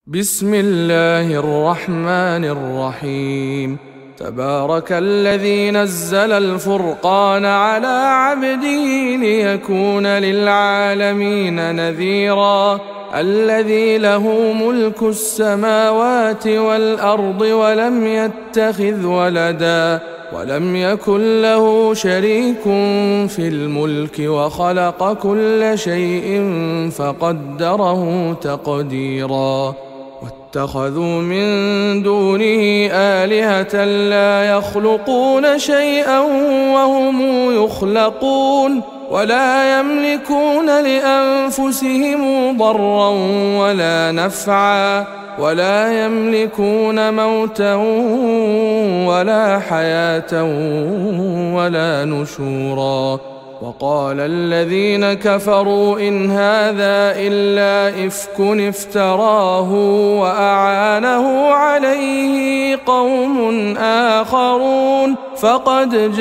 بسم الله الرحمن الرحيم. تبارك الذي نزل الفرقان على عبده ليكون للعالمين نذيرا. الذي له ملك السماوات والأرض ولم يتخذ ولدا ولم يكن له شريك في الملك وخلق كل شيء فقدره تقديرا. واتخذوا من دونه آلهة لا يخلقون شيئا وهم يخلقون ولا يملكون لأنفسهم ضرا ولا نفعا ولا يملكون موتا ولا حياة ولا نشورا. وقال الذين كفروا إن هذا إلا إفك افتراه وأعانه عليه قوم آخرون فقد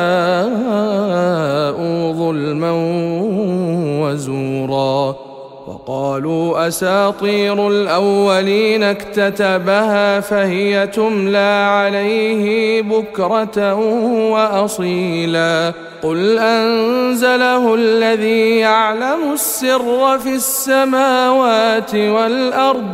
جاءوا ظلما وزورا. وقالوا أساطير الأولين اكتتبها فهي تملى عليه بكرة وأصيلا. قل أنزله الذي يعلم السر في السماوات والأرض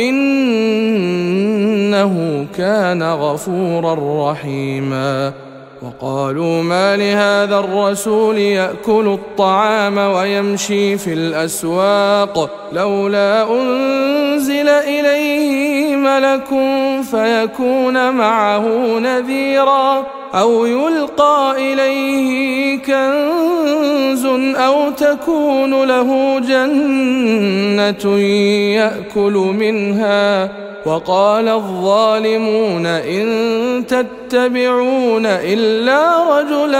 إنه كان غفورا رحيما. وقالوا ما لهذا الرسول يأكل الطعام ويمشي في الأسواق لولا أنزل إليه ملك فيكون معه نذيرا أو يلقى إليه كنز أو تكون له جنة يأكل منها. وقال الظالمون إن تتبعون إلا رجلا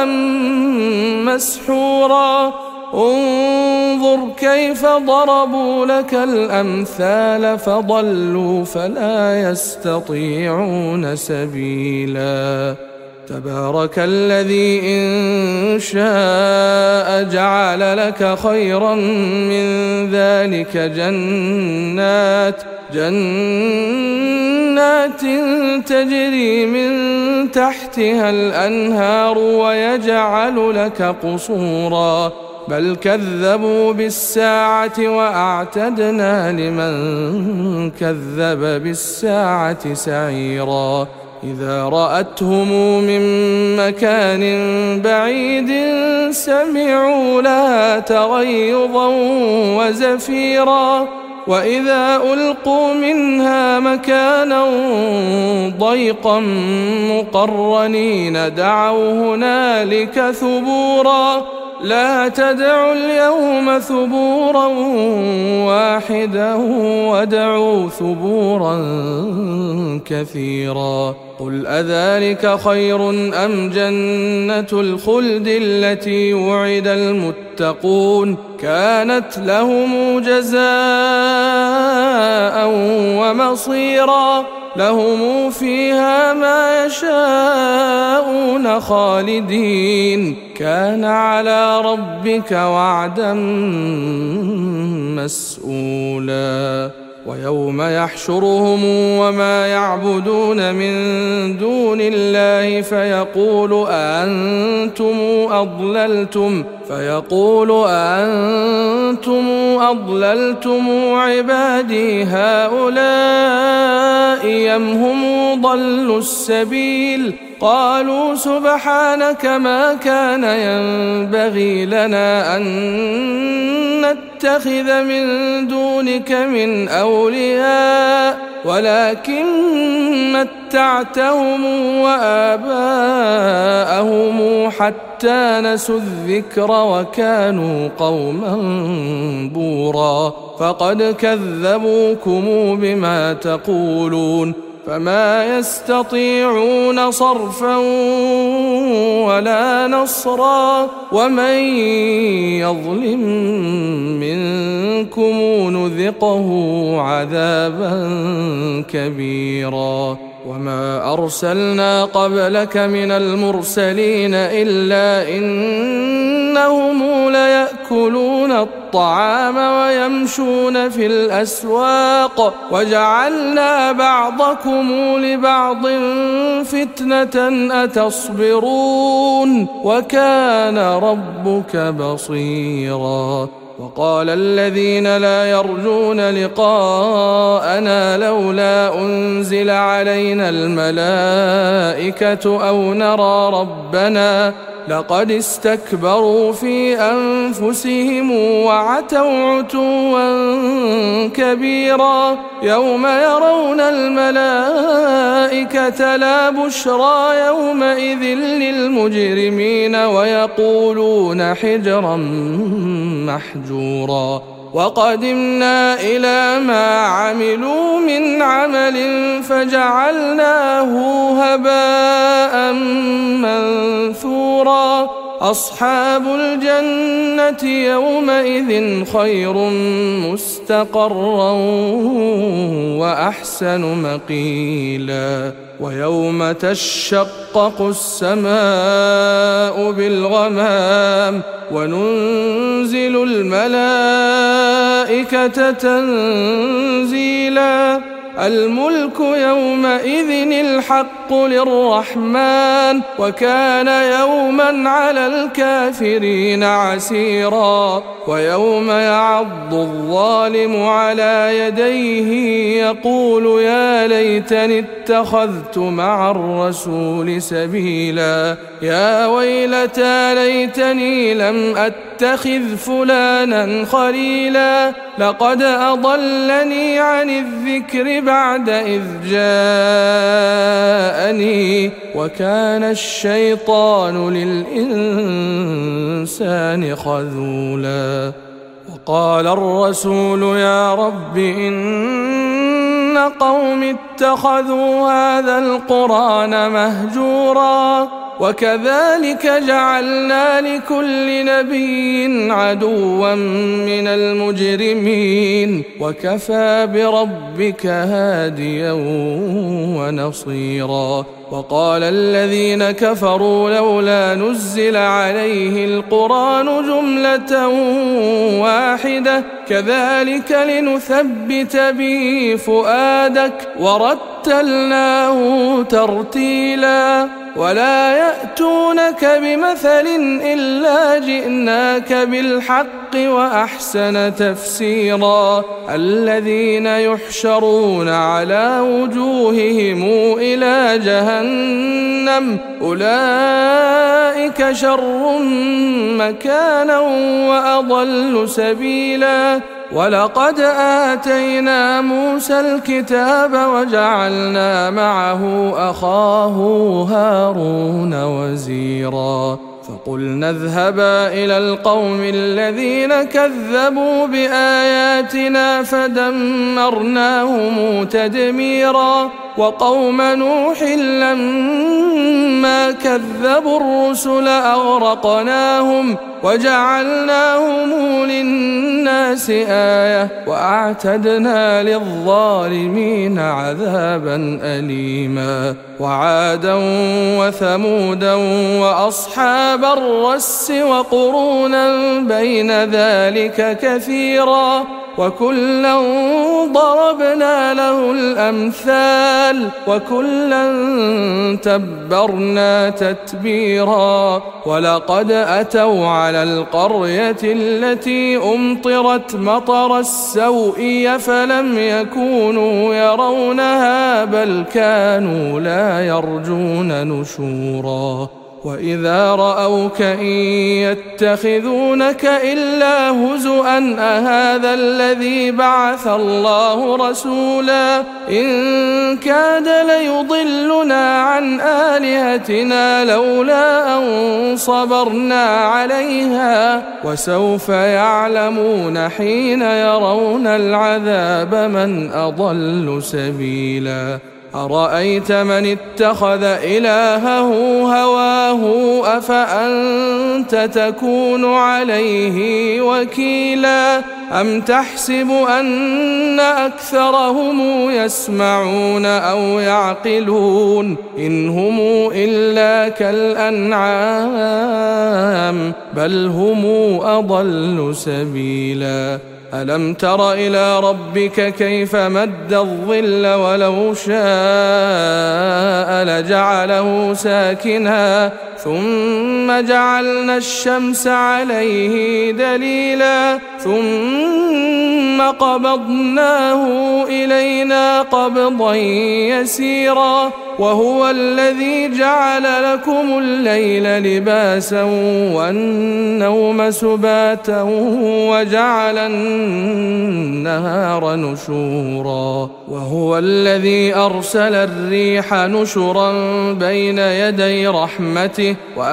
مسحورا. انظر كيف ضربوا لك الأمثال فضلوا فلا يستطيعون سبيلا. تبارك الذي إن شاء جعل لك خيرا من ذلك جنات تجري من تحتها الأنهار ويجعل لك قصورا بل كذبوا بالساعة وأعتدنا لمن كذب بالساعة سعيرا. إذا رأتهم من مكان بعيد سمعوا لها تغيظا وزفيرا وإذا ألقوا منها مكانا ضيقا مقرنين دعوا هنالك ثبورا. لا تدعوا اليوم ثبورا واحدا وادعوا ثبورا كثيرا. قل أذلك خير أم جنة الخلد التي وعد المتقون كانت لهم جزاء ومصيرا. لهم فيها ما يشاءون خالدين كان على ربك وعدا مسؤولا. ويوم يحشرهم وما يعبدون من دون الله فيقول أأنتم أضللتم عبادي هؤلاء أم هم ضلوا السبيل. قالوا سبحانك ما كان ينبغي لنا أن نتخذ من دونك من أولياء ولكن متعتهم وآباءهم حتى نسوا الذكر وكانوا قوما بورا. فقد كذبوكم بما تقولون فما يستطيعون صرفا ولا نصرا. ومن يظلم منكم نذقه عذابا كبيرا. وما أرسلنا قبلك من المرسلين إلا إنهم ليأكلون الطعام ويمشون في الأسواق وجعلنا بعضكم لبعض فتنة أتصبرون وكان ربك بصيرا. وقال الذين لا يرجون لقاءنا لولا أنزل علينا الملائكة أو نرى ربنا لقد استكبروا في أنفسهم وعتوا عتوا كبيرا. يوم يرون الملائكة لا بشرى يومئذ للمجرمين ويقولون حجرا محجورا. وقدمنا إلى ما عملوا من عمل فجعلناه هباء منثورا. أصحاب الجنة يومئذ خير مستقرا وأحسن مقيلا. ويوم تشقق السماء بالغمام وننزل الملائكة تنزيلا. الملك يومئذ الحق للرحمن وكان يوما على الكافرين عسيرا. ويوم يعض الظالم على يديه يقول يا ليتني اتخذت مع الرسول سبيلا. يا ويلتى ليتني لم أتخذ فلانا خليلا لقد أضلني عن الذكر بعد إذ جاءني وكان الشيطان للإنسان خذولا. وقال الرسول يا رب إن قوم اتخذوا هذا القرآن مهجورا وكذلك جعلنا لكل نبي عدوا من المجرمين وكفى بربك هاديا ونصيرا. وقال الذين كفروا لولا نزل عليه القرآن جملة واحدة كذلك لنثبت به فؤادك ورتلناه ترتيلا. ولا يأتونك بمثل إلا جئناك بالحق وأحسن تفسيرا. الذين يحشرون على وجوههم إلى جهنم أولئك شر مكانا وأضل سبيلا. ولقد آتينا موسى الكتاب وجعلنا معه أخاه هارون وزيرا. فقلنا اذهبا إلى القوم الذين كذبوا بآياتنا فدمرناهم تدميرا. وقوم نوح لما كذبوا الرسل أغرقناهم وجعلناهم للناس آية وأعتدنا للظالمين عذابا أليما. وعادا وثمودا وأصحاب الرس وقرونا بين ذلك كثيرا وكلا ضربنا له الأمثال وكلا تبرنا تتبيرا. ولقد أتوا على القرية التي أمطرت مطر السوء فلم يكونوا يرونها بل كانوا لا يرجون نشورا. وإذا رأوك إن يتخذونك إلا هزؤا أهذا الذي بعث الله رسولا إن كاد ليضلنا عن آلهتنا لولا أن صبرنا عليها وسوف يعلمون حين يرون العذاب من أضل سبيلا. أرأيت من اتخذ إلهه هواه أفأنت تكون عليه وكيلا أم تحسب أن أكثرهم يسمعون أو يعقلون إن هم إلا كالأنعام بل هم أضل سبيلا ألم تر إلى ربك كيف مد الظل ولو شاء لجعله ساكنا ثم جعلنا الشمس عليه دليلا ثم قبضناه إلينا قبضا يسيرا وهو الذي جعل لكم الليل لباسا والنوم سباتا وجعل النهار نشورا وهو الذي أرسل الريح نشرا بين يدي رحمته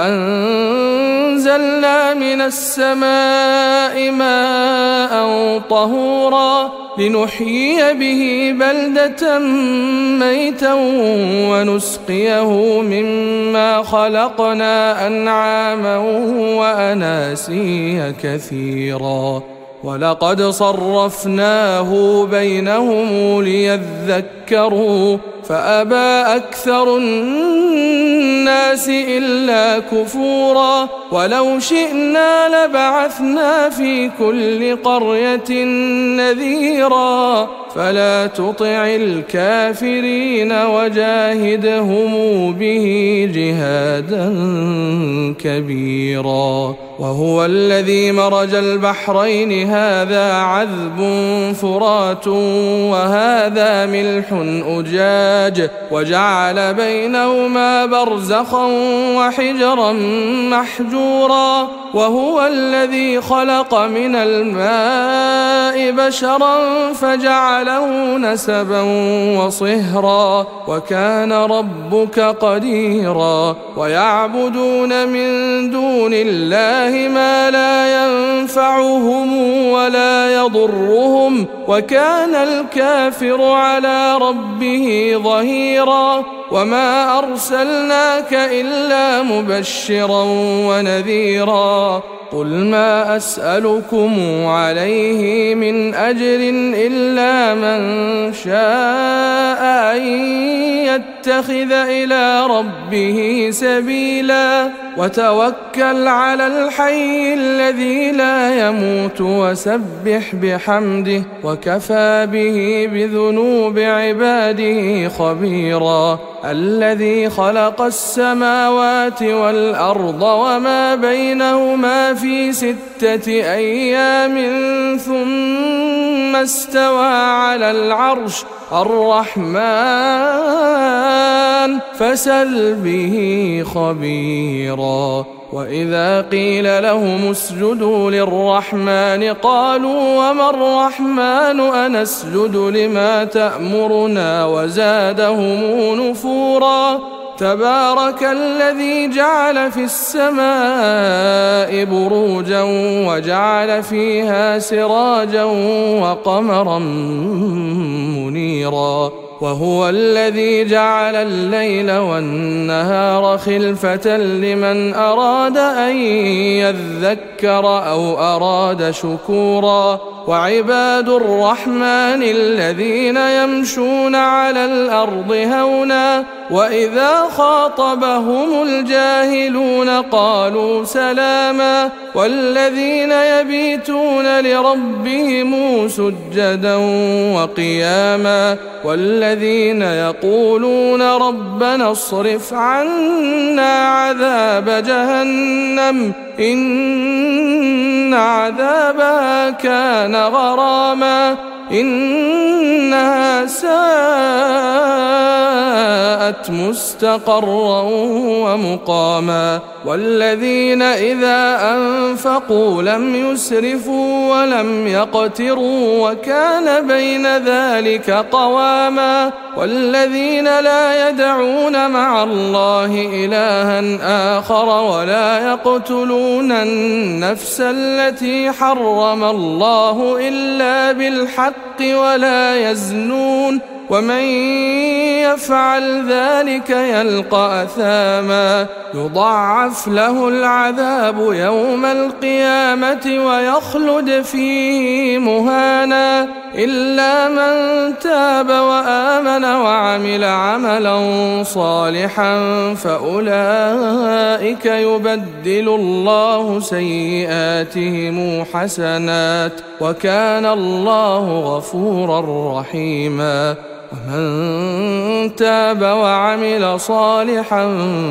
وأنزلنا من السماء ماء طهورا لنحيي به بلدة ميتا ونسقيه مما خلقنا أنعاما وأناسيا كثيرا ولقد صرفناه بينهم ليذكروا فأبى أكثر الناس إلا كفورا ولو شئنا لبعثنا في كل قرية نذيرا فلا تطع الكافرين وجاهدهم به جهادا كبيرا وهو الذي مرج البحرين هذا عذب فرات وهذا ملح أجاج وجعل بينهما برزخا وحجرا محجورا وهو الذي خلق من الماء بشرا فجعله نسبا وصهرا وكان ربك قديرا ويعبدون من دون الله ما لا ينفعهم ولا يضرهم وكان الكافر على ربه ظهيرا وما أرسلناك إلا مبشرا ونذيرا قل ما أسألكم عليه من أجر إلا من شاء أن يتخذ إلى ربه سبيلا وتوكل على الحي الذي لا يموت وسبح بحمده وكفى به بذنوب عباده خبيرا الذي خلق السماوات والأرض وما بينهما في 6 أيام ثم استوى على العرش الرحمن فسل به خبيرا وإذا قيل لهم اسجدوا للرحمن قالوا وما الرحمن أنسجد لما تأمرنا وزادهم نفورا تبارك الذي جعل في السماء بروجا وجعل فيها سراجا وقمرا منيرا وهو الذي جعل الليل والنهار خلفة لمن أراد أن يذكر أو أراد شكورا وعباد الرحمن الذين يمشون على الأرض هونا وإذا خاطبهم الجاهلون قالوا سلاما والذين يبيتون لربهم سجدا وقياما والذين يقولون ربنا اصرف عنا عذاب جهنم إن عذابها كان غراما إنها ساءت مستقرا ومقاما والذين إذا أنفقوا لم يسرفوا ولم يقتروا وكان بين ذلك قواما والذين لا يدعون مع الله إلها آخر ولا يقتلون النفس التي حرم الله إلا بالحق ولا يزنون ومن يفعل ذلك يلقى أثاما يضاعف له العذاب يوم القيامة ويخلد فيه مهانا إلا من تاب وآمن وعمل عملا صالحا فأولئك يبدل الله سيئاتهم حسنات وكان الله غفورا رحيما ومن تاب وعمل صالحا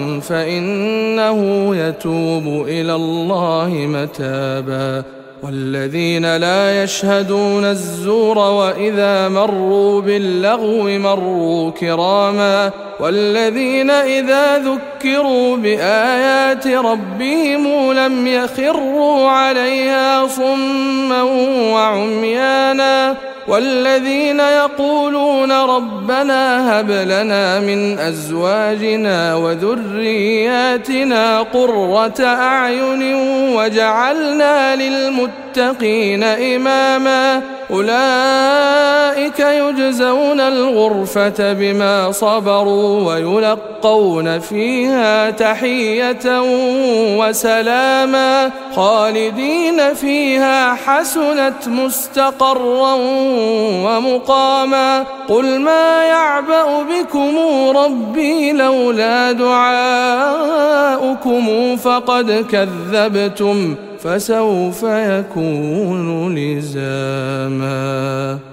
فإنه يتوب إلى الله متابا والذين لا يشهدون الزور وإذا مروا باللغو مروا كراما والذين إذا ذكروا بآيات ربهم لم يخروا عليها صما وعميانا والذين يقولون ربنا هب لنا من أزواجنا وذرياتنا قرة أعين وجعلنا للمتقين إماما أولئك يجزون الغرفة بما صبروا ويلقون فيها تحية وسلاما خالدين فيها حسنت مستقرا ومقاما قل ما يعبأ بكم ربي لولا دعاؤكم فقد كذبتم فسوف يكون لزاما.